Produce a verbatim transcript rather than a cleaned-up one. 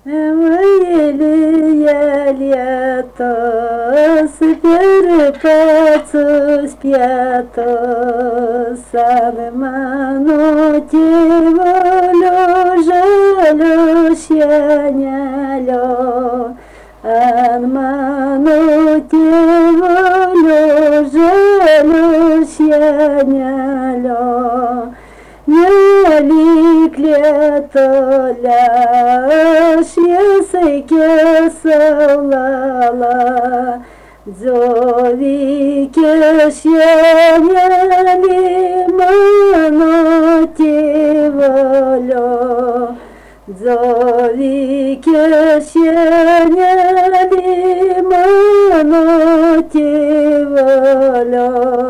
Вылья лето, сперпацу спято, санманути волю жалю щенялю, анманути волю жалю щенялю. Неlik лето ляж, языке солала, зови кешеняли манути волю, зови кешеняли манути волю.